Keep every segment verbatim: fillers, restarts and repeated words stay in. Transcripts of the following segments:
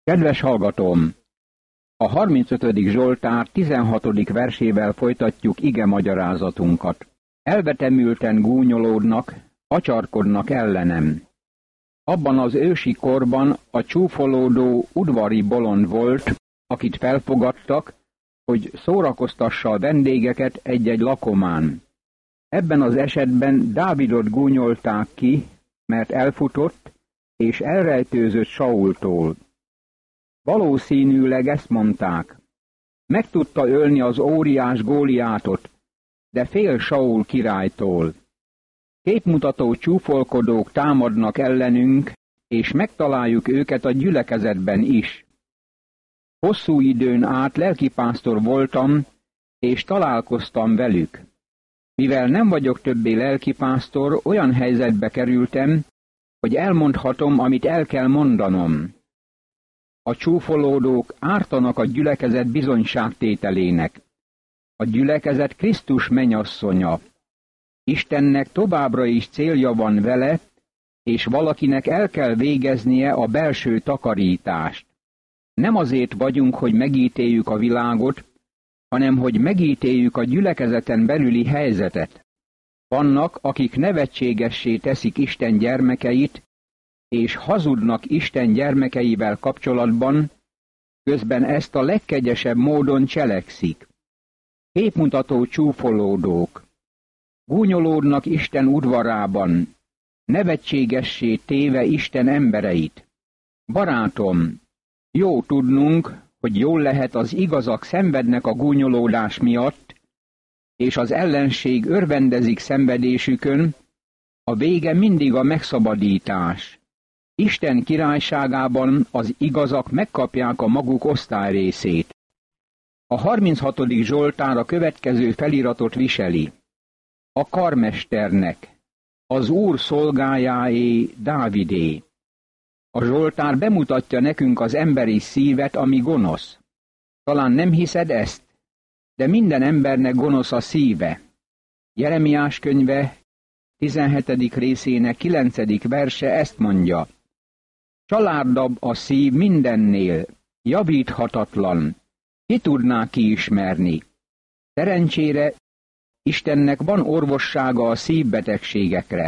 Kedves hallgatóm! A harmincötödik Zsoltár tizenhatodik versével folytatjuk ige magyarázatunkat. Elvetemülten gúnyolódnak, acsarkodnak ellenem. Abban az ősi korban a csúfolódó udvari bolond volt, akit felfogadtak, hogy szórakoztassa a vendégeket egy-egy lakomán. Ebben az esetben Dávidot gúnyolták ki, mert elfutott és elrejtőzött Saultól. Valószínűleg ezt mondták. Meg tudta ölni az óriás Góliátot, de fél Saul királytól. Képmutató csúfolkodók támadnak ellenünk, és megtaláljuk őket a gyülekezetben is. Hosszú időn át lelkipásztor voltam, és találkoztam velük. Mivel nem vagyok többé lelkipásztor, olyan helyzetbe kerültem, hogy elmondhatom, amit el kell mondanom. A csúfolódók ártanak a gyülekezet bizonyságtételének. A gyülekezet Krisztus mennyasszonya. Istennek továbbra is célja van vele, és valakinek el kell végeznie a belső takarítást. Nem azért vagyunk, hogy megítéljük a világot, hanem hogy megítéljük a gyülekezeten belüli helyzetet. Vannak, akik nevetségessé teszik Isten gyermekeit, és hazudnak Isten gyermekeivel kapcsolatban, közben ezt a legkegyesebb módon cselekszik. Képmutató csúfolódók. Gúnyolódnak Isten udvarában, nevetségessé téve Isten embereit. Barátom, jó tudnunk, hogy jól lehet az igazak szenvednek a gúnyolódás miatt, és az ellenség örvendezik szenvedésükön, a vége mindig a megszabadítás. Isten királyságában az igazak megkapják a maguk osztályrészét. A harminchatodik Zsoltár a következő feliratot viseli. A karmesternek, az Úr szolgájáé, Dávidé. A Zsoltár bemutatja nekünk az emberi szívet, ami gonosz. Talán nem hiszed ezt, de minden embernek gonosz a szíve. Jeremiás könyve tizenhetedik részének kilencedik verse ezt mondja. Csalárdabb a szív mindennél, javíthatatlan, ki tudná kiismerni. Szerencsére Istennek van orvossága a szívbetegségekre.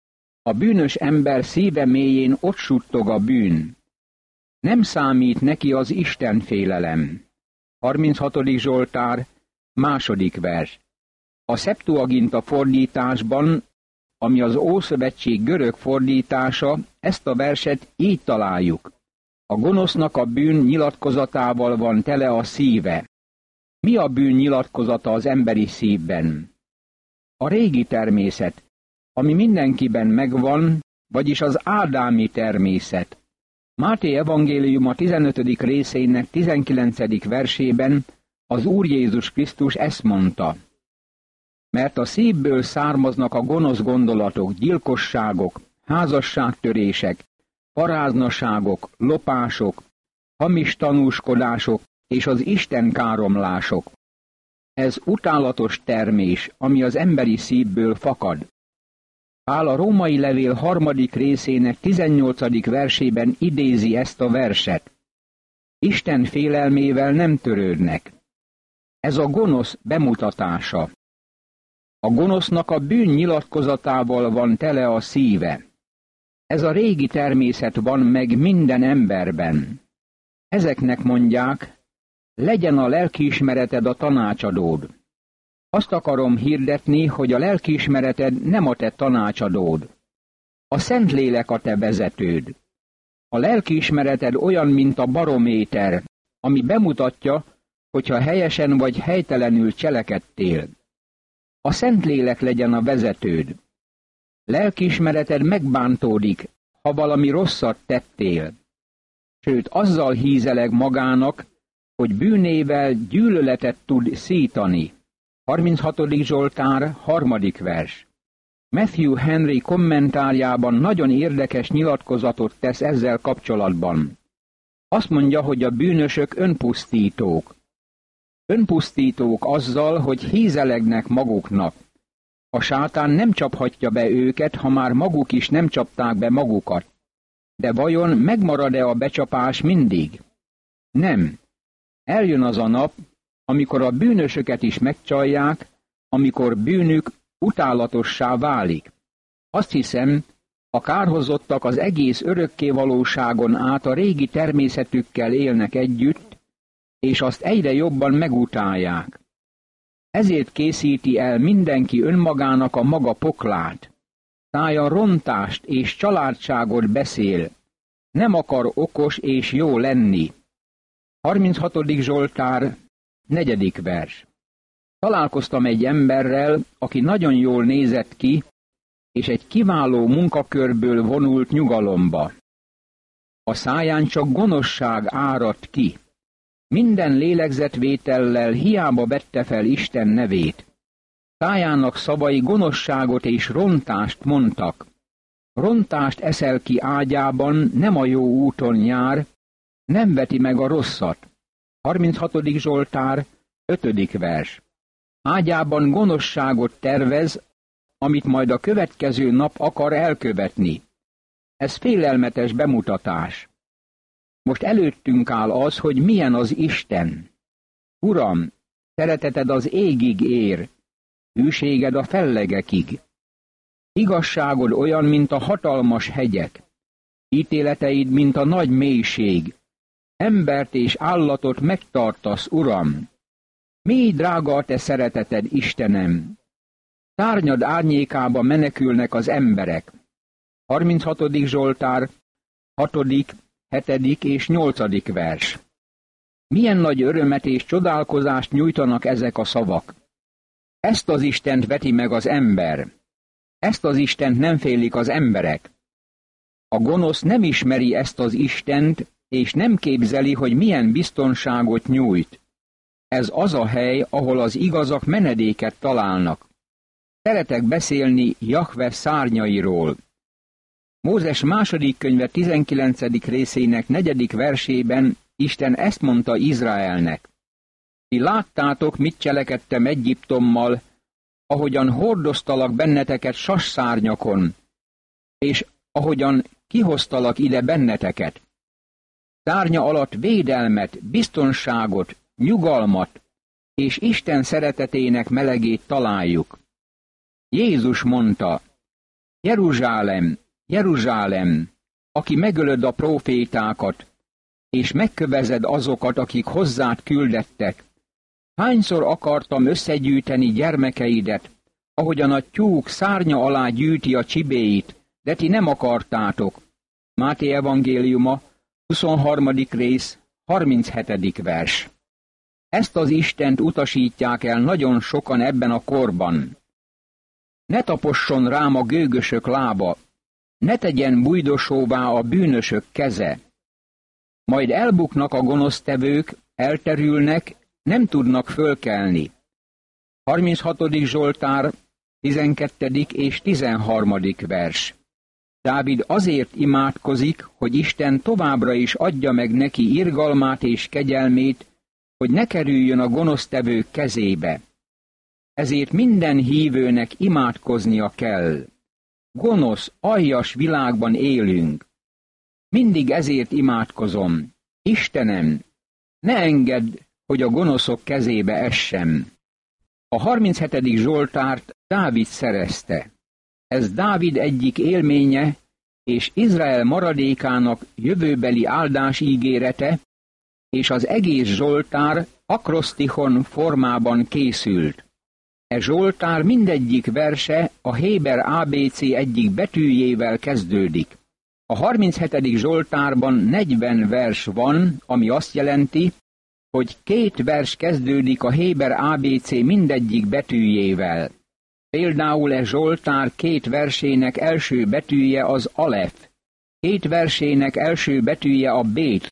A bűnös ember szíve mélyén ott suttog a bűn. Nem számít neki az Istenfélelem. harminchatodik Zsoltár, második vers. A Septuaginta fordításban, ami az Ószövetség görög fordítása, ezt a verset így találjuk. A gonosznak a bűn nyilatkozatával van tele a szíve. Mi a bűn nyilatkozata az emberi szívben? A régi természet, ami mindenkiben megvan, vagyis az ádámi természet. Máté evangéliuma tizenötödik részének tizenkilencedik versében az Úr Jézus Krisztus ezt mondta. Mert a szívből származnak a gonosz gondolatok, gyilkosságok, házasságtörések, paráznaságok, lopások, hamis tanúskodások és az Isten káromlások. Ez utálatos termés, ami az emberi szívből fakad. Pál a római levél harmadik részének tizennyolcadik versében idézi ezt a verset. Isten félelmével nem törődnek. Ez a gonosz bemutatása. A gonosznak a bűn nyilatkozatával van tele a szíve. Ez a régi természet van meg minden emberben. Ezeknek mondják, legyen a lelkiismereted a tanácsadód. Azt akarom hirdetni, hogy a lelkiismereted nem a te tanácsadód. A Szentlélek a te vezetőd. A lelkiismereted olyan, mint a barométer, ami bemutatja, hogyha helyesen vagy helytelenül cselekedtél. A Szentlélek legyen a vezetőd. Lelkiismereted megbántódik, ha valami rosszat tettél. Sőt, azzal hízeleg magának, hogy bűnével gyűlöletet tud szítani. harminchatodik Zsoltár, harmadik vers. Matthew Henry kommentárjában nagyon érdekes nyilatkozatot tesz ezzel kapcsolatban. Azt mondja, hogy a bűnösök önpusztítók. Önpusztítók azzal, hogy hízelegnek maguknak. A sátán nem csaphatja be őket, ha már maguk is nem csapták be magukat. De vajon megmarad-e a becsapás mindig? Nem. Eljön az a nap, amikor a bűnösöket is megcsalják, amikor bűnük utálatossá válik. Azt hiszem, a kárhozottak az egész örökké valóságon át a régi természetükkel élnek együtt, és azt egyre jobban megutálják. Ezért készíti el mindenki önmagának a maga poklát. Szája rontást és családságot beszél, nem akar okos és jó lenni. harminchatodik Zsoltár, negyedik vers. Találkoztam egy emberrel, aki nagyon jól nézett ki, és egy kiváló munkakörből vonult nyugalomba. A száján csak gonoszság áradt ki. Minden lélegzetvétellel hiába vette fel Isten nevét. Szájának szavai gonoszságot és rontást mondtak. Rontást eszel ki ágyában, nem a jó úton jár, nem veti meg a rosszat. harminchatodik Zsoltár, ötödik vers. Ágyában gonoszságot tervez, amit majd a következő nap akar elkövetni. Ez félelmetes bemutatás. Most előttünk áll az, hogy milyen az Isten. Uram, szereteted az égig ér, hűséged a fellegekig. Igazságod olyan, mint a hatalmas hegyek, ítéleteid, mint a nagy mélység. Embert és állatot megtartasz, Uram. Mély drága a te szereteted, Istenem. Szárnyad árnyékába menekülnek az emberek. harminchatodik Zsoltár, hatodik, hetedik és nyolcadik vers. Milyen nagy örömet és csodálkozást nyújtanak ezek a szavak. Ezt az Istent veti meg az ember. Ezt az Istent nem félik az emberek. A gonosz nem ismeri ezt az Istent, és nem képzeli, hogy milyen biztonságot nyújt. Ez az a hely, ahol az igazak menedéket találnak. Szeretek beszélni Jahve szárnyairól. Mózes második könyve tizenkilencedik részének negyedik versében Isten ezt mondta Izraelnek. Ti láttátok, mit cselekedtem Egyiptommal, ahogyan hordoztalak benneteket sasszárnyakon, és ahogyan kihoztalak ide benneteket. Szárnya alatt védelmet, biztonságot, nyugalmat és Isten szeretetének melegét találjuk. Jézus mondta, Jeruzsálem, Jeruzsálem, aki megölöd a prófétákat, és megkövezed azokat, akik hozzád küldettek. Hányszor akartam összegyűjteni gyermekeidet, ahogyan a tyúk szárnya alá gyűjti a csibéit, de ti nem akartátok. Máté evangéliuma, huszonharmadik rész, harminchetedik vers. Ezt az Istent utasítják el nagyon sokan ebben a korban. Ne taposson rám a gőgösök lába, ne tegyen bújdosóvá a bűnösök keze. Majd elbuknak a gonosztevők, elterülnek, nem tudnak fölkelni. harminchatodik Zsoltár, tizenkettedik és tizenharmadik vers. Dávid azért imádkozik, hogy Isten továbbra is adja meg neki irgalmát és kegyelmét, hogy ne kerüljön a gonosztevők kezébe. Ezért minden hívőnek imádkoznia kell. Gonosz, aljas világban élünk. Mindig ezért imádkozom. Istenem, ne engedd, hogy a gonoszok kezébe essem. A harminchetedik Zsoltárt Dávid szerezte. Ez Dávid egyik élménye, és Izrael maradékának jövőbeli áldás ígérete, és az egész Zsoltár akrosztichon formában készült. E Zsoltár mindegyik verse a héber á bé cé egyik betűjével kezdődik. A harminchetedik Zsoltárban negyven vers van, ami azt jelenti, hogy két vers kezdődik a héber á bé cé mindegyik betűjével. Például e Zsoltár két versének első betűje az alef, két versének első betűje a bét,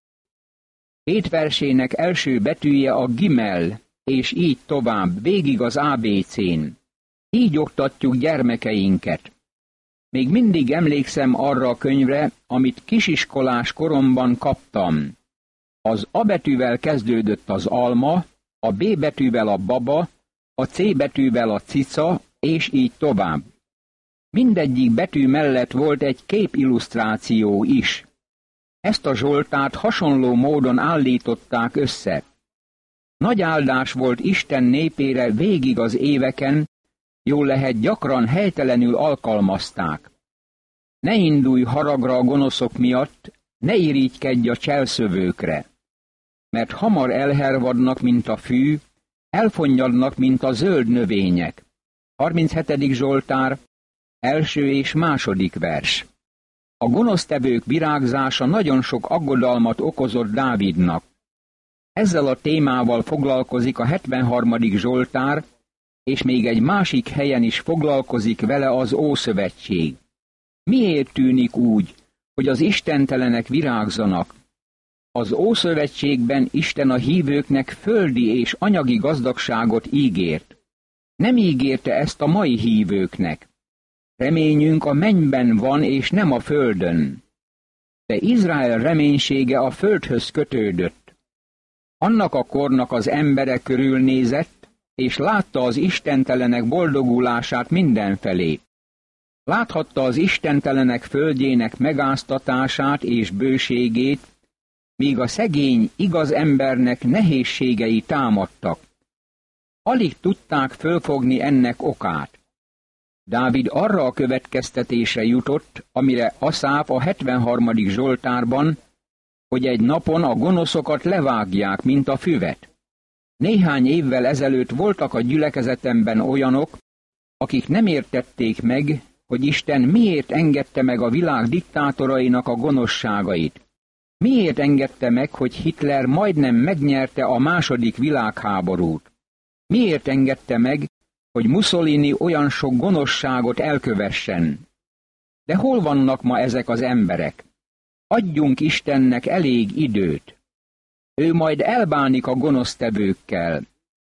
két versének első betűje a gimel, és így tovább, végig az á bé cén. Így oktatjuk gyermekeinket. Még mindig emlékszem arra a könyvre, amit kisiskolás koromban kaptam. Az A betűvel kezdődött az alma, a B betűvel a baba, a C betűvel a cica, és így tovább. Mindegyik betű mellett volt egy képillusztráció is. Ezt a Zsoltárt hasonló módon állították össze. Nagy áldás volt Isten népére végig az éveken, jól lehet gyakran helytelenül alkalmazták. Ne indulj haragra a gonoszok miatt, ne irigykedj a cselszövőkre, mert hamar elhervadnak, mint a fű, elfonnyadnak, mint a zöld növények. harminchetedik Zsoltár, első és második vers. A gonosztevők virágzása nagyon sok aggodalmat okozott Dávidnak. Ezzel a témával foglalkozik a hetvenharmadik Zsoltár, és még egy másik helyen is foglalkozik vele az Ószövetség. Miért tűnik úgy, hogy az istentelenek virágzanak? Az Ószövetségben Isten a hívőknek földi és anyagi gazdagságot ígért. Nem ígérte ezt a mai hívőknek. Reményünk a mennyben van, és nem a földön. De Izrael reménysége a földhöz kötődött. Annak a kornak az embere körülnézett, és látta az istentelenek boldogulását mindenfelé. Láthatta az istentelenek földjének megáztatását és bőségét, míg a szegény, igaz embernek nehézségei támadtak. Alig tudták fölfogni ennek okát. Dávid arra a következtetésre jutott, amire Aszáf a hetvenharmadik Zsoltárban, hogy egy napon a gonoszokat levágják, mint a füvet. Néhány évvel ezelőtt voltak a gyülekezetemben olyanok, akik nem értették meg, hogy Isten miért engedte meg a világ diktátorainak a gonoszságait. Miért engedte meg, hogy Hitler majdnem megnyerte a második világháborút? Miért engedte meg, hogy Mussolini olyan sok gonoszságot elkövessen? De hol vannak ma ezek az emberek? Adjunk Istennek elég időt. Ő majd elbánik a gonosztevőkkel.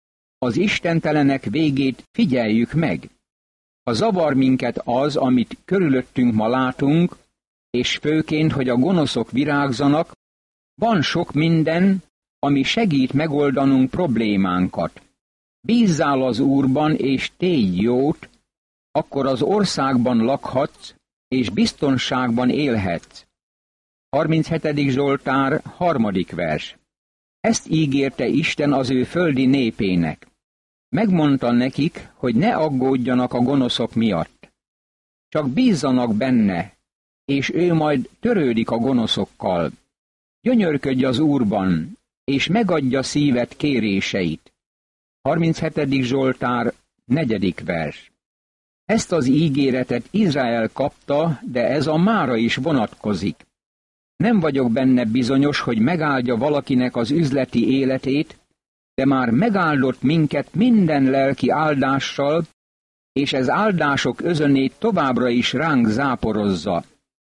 Az istentelenek végét figyeljük meg. Ha zavar minket az, amit körülöttünk ma látunk, és főként, hogy a gonoszok virágzanak, van sok minden, ami segít megoldanunk problémánkat. Bízzál az Úrban, és tégy jót, akkor az országban lakhatsz, és biztonságban élhetsz. harminchetedik Zsoltár, harmadik vers. Ezt ígérte Isten az ő földi népének. Megmondta nekik, hogy ne aggódjanak a gonoszok miatt. Csak bízzanak benne, és ő majd törődik a gonoszokkal. Gyönyörködj az Úrban, és megadja szíved kéréseit. harminchetedik Zsoltár, negyedik vers. Ezt az ígéretet Izrael kapta, de ez a mára is vonatkozik. Nem vagyok benne bizonyos, hogy megáldja valakinek az üzleti életét, de már megáldott minket minden lelki áldással, és ez áldások özönét továbbra is ránk záporozza.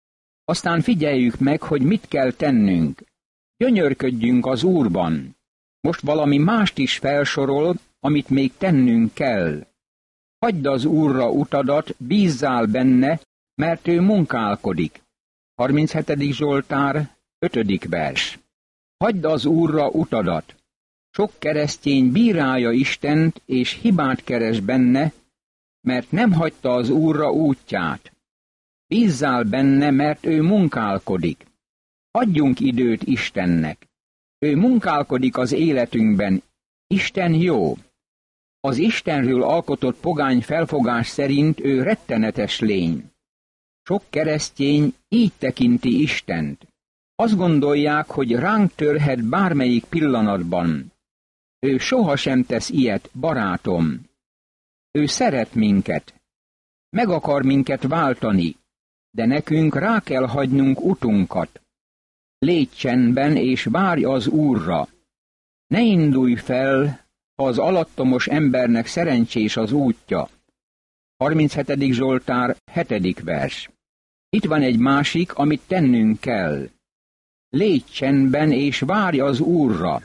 Aztán figyeljük meg, hogy mit kell tennünk. Gyönyörködjünk az Úrban. Most valami mást is felsorol, amit még tennünk kell. Hagyd az Úrra utadat, bízzál benne, mert ő munkálkodik. harminchetedik Zsoltár, ötödik vers. Hagyd az Úrra utadat. Sok keresztény bírálja Istent, és hibát keres benne, mert nem hagyta az Úrra útját. Bízzál benne, mert ő munkálkodik. Adjunk időt Istennek. Ő munkálkodik az életünkben. Isten jó. Az Istenről alkotott pogány felfogás szerint ő rettenetes lény. Sok keresztény így tekinti Istent. Azt gondolják, hogy ránk törhet bármelyik pillanatban. Ő sohasem tesz ilyet, barátom. Ő szeret minket. Meg akar minket váltani, de nekünk rá kell hagynunk utunkat. Légy csendben, és várj az Úrra. Ne indulj fel, ha az alattomos embernek szerencsés az útja. harminchetedik Zsoltár, hetedik vers. Itt van egy másik, amit tennünk kell. Légy csendben, és várj az Úrra.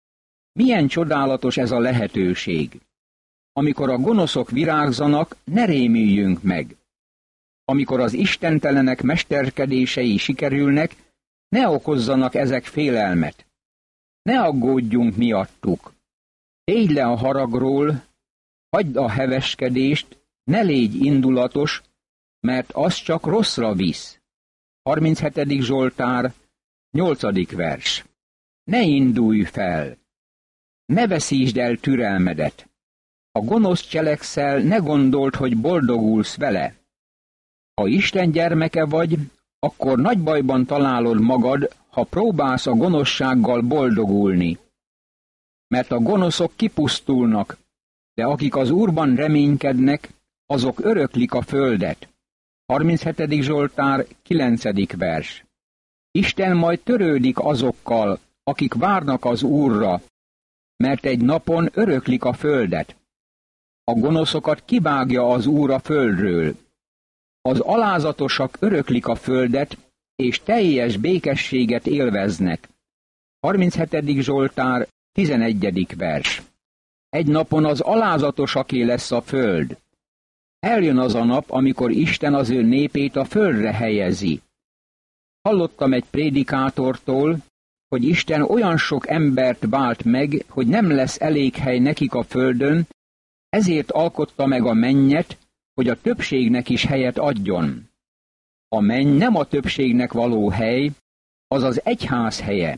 Milyen csodálatos ez a lehetőség. Amikor a gonoszok virágzanak, ne rémüljünk meg. Amikor az istentelenek mesterkedései sikerülnek, ne okozzanak ezek félelmet. Ne aggódjunk miattuk. Tégy le a haragról, hagyd a heveskedést, ne légy indulatos, mert az csak rosszra visz. harminchetedik Zsoltár, Nyolcadik vers. Ne indulj fel! Ne veszítsd el türelmedet! Ha gonosz cselekszel, ne gondold, hogy boldogulsz vele. Ha Isten gyermeke vagy, akkor nagy bajban találod magad, ha próbálsz a gonoszsággal boldogulni. Mert a gonoszok kipusztulnak, de akik az Úrban reménykednek, azok öröklik a földet. harminchetedik Zsoltár, kilencedik vers. Isten majd törődik azokkal, akik várnak az Úrra, mert egy napon öröklik a földet. A gonoszokat kivágja az Úr a földről. Az alázatosak öröklik a földet, és teljes békességet élveznek. harminchetedik Zsoltár, tizenegyedik vers. Egy napon az alázatosaké lesz a föld. Eljön az a nap, amikor Isten az ő népét a földre helyezi. Hallottam egy prédikátortól, hogy Isten olyan sok embert vált meg, hogy nem lesz elég hely nekik a földön, ezért alkotta meg a mennyet, hogy a többségnek is helyet adjon. A menny nem a többségnek való hely, az az egyház helye.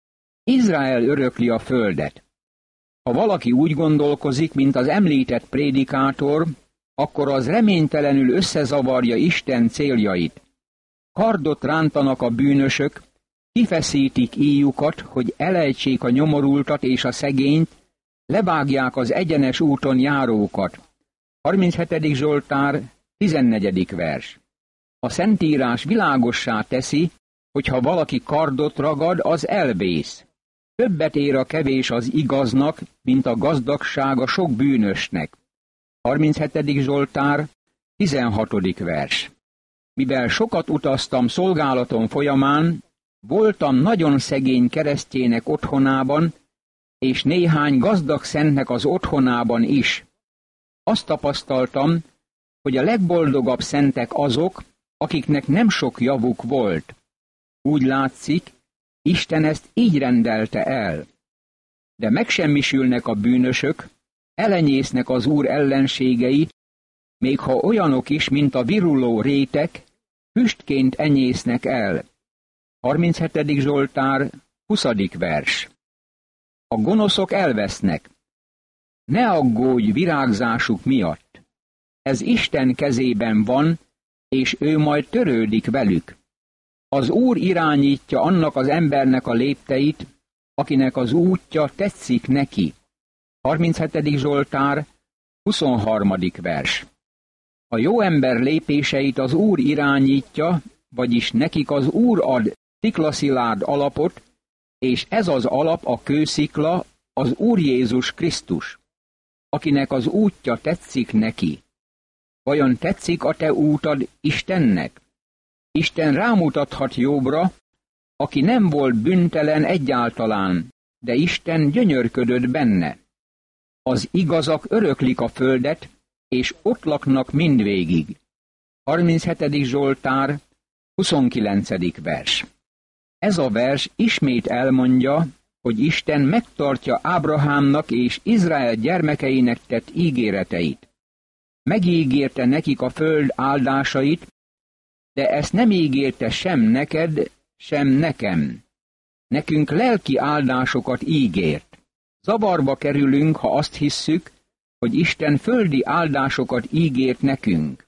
Izrael örökli a földet. Ha valaki úgy gondolkozik, mint az említett prédikátor, akkor az reménytelenül összezavarja Isten céljait. Kardot rántanak a bűnösök, kifeszítik íjukat, hogy elejtsék a nyomorultat és a szegényt, levágják az egyenes úton járókat. harminchetedik Zsoltár, tizennegyedik vers. A Szentírás világossá teszi, hogy ha valaki kardot ragad, az elvész. Többet ér a kevés az igaznak, mint a gazdagság a sok bűnösnek. harminchetedik Zsoltár, tizenhatodik vers. Mivel sokat utaztam szolgálatom folyamán, voltam nagyon szegény keresztjének otthonában, és néhány gazdag szentnek az otthonában is. Azt tapasztaltam, hogy a legboldogabb szentek azok, akiknek nem sok javuk volt. Úgy látszik, Isten ezt így rendelte el. De megsemmisülnek a bűnösök, elenyésznek az Úr ellenségei, még ha olyanok is, mint a viruló rétek, füstként enyésznek el. harminchetedik Zsoltár, huszadik vers. A gonoszok elvesznek. Ne aggódj virágzásuk miatt. Ez Isten kezében van, és ő majd törődik velük. Az Úr irányítja annak az embernek a lépteit, akinek az útja tetszik neki. harminchetedik Zsoltár, huszonharmadik vers. A jó ember lépéseit az Úr irányítja, vagyis nekik az Úr ad sziklaszilárd alapot, és ez az alap a kőszikla, az Úr Jézus Krisztus, akinek az útja tetszik neki. Vajon tetszik a te útad Istennek? Isten rámutathat Jobbra, aki nem volt bűntelen egyáltalán, de Isten gyönyörködött benne. Az igazak öröklik a földet, és ott laknak mindvégig. harminchetedik Zsoltár, huszonkilencedik vers. Ez a vers ismét elmondja, hogy Isten megtartja Ábrahámnak és Izrael gyermekeinek tett ígéreteit. Megígérte nekik a föld áldásait, de ezt nem ígérte sem neked, sem nekem. Nekünk lelki áldásokat ígért. Zavarba kerülünk, ha azt hisszük, hogy Isten földi áldásokat ígért nekünk.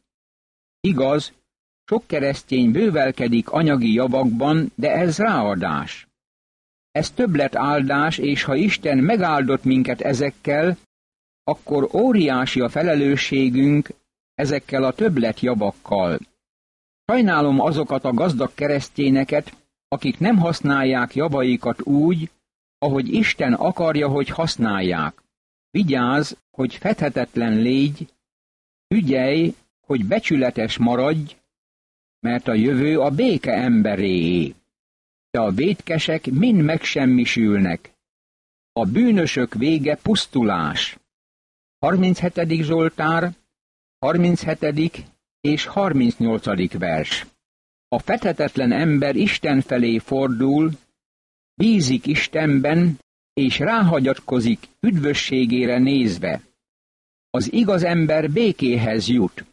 Igaz, sok keresztény bővelkedik anyagi javakban, de ez ráadás. Ez többlet áldás, és ha Isten megáldott minket ezekkel, akkor óriási a felelősségünk ezekkel a többlet javakkal. Sajnálom azokat a gazdag keresztényeket, akik nem használják javaikat úgy, ahogy Isten akarja, hogy használják. Vigyázz, hogy fedhetetlen légy, ügyelj, hogy becsületes maradj, mert a jövő a béke emberéé. De a vétkesek mind megsemmisülnek. A bűnösök vége pusztulás. harminchetedik Zsoltár, harminchetedik és harmincnyolcadik vers. A fedhetetlen ember Isten felé fordul, bízik Istenben, és ráhagyatkozik üdvösségére nézve. Az igaz ember békéhez jut.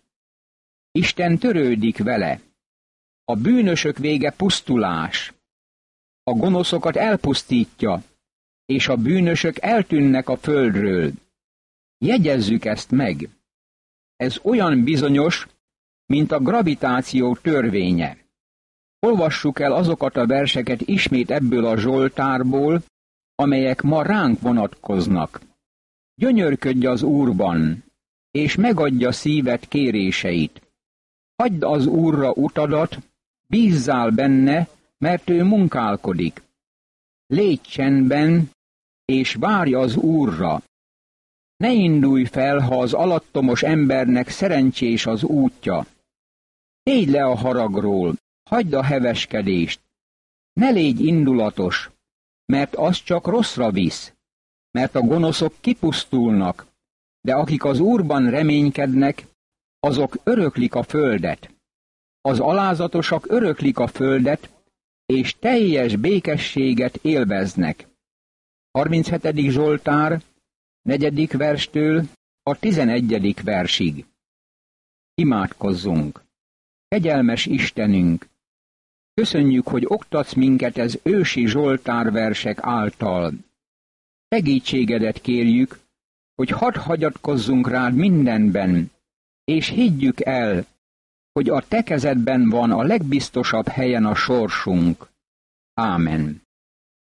Isten törődik vele. A bűnösök vége pusztulás. a gonoszokat elpusztítja, és a bűnösök eltűnnek a földről. Jegyezzük ezt meg. Ez olyan bizonyos, mint a gravitáció törvénye. Olvassuk el azokat a verseket ismét ebből a Zsoltárból, amelyek ma ránk vonatkoznak. Gyönyörködj az Úrban, és megadja szíved kéréseit. Hagyd az Úrra utadat, bízzál benne, mert ő munkálkodik. Légy csendben, és várj az Úrra. Ne indulj fel, ha az alattomos embernek szerencsés az útja. Tégy le a haragról, hagyd a heveskedést. Ne légy indulatos, mert az csak rosszra visz, mert a gonoszok kipusztulnak, de akik az Úrban reménykednek, azok öröklik a földet. Az alázatosak öröklik a földet, és teljes békességet élveznek. harminchetedik Zsoltár, negyedik verstől a tizenegyedik versig. Imádkozzunk! Kegyelmes Istenünk! Köszönjük, hogy oktatsz minket ez ősi Zsoltár versek által. Segítségedet kérjük, hogy hadd hagyatkozzunk rád mindenben, és higgyük el, hogy a te kezedben van a legbiztosabb helyen a sorsunk. Ámen.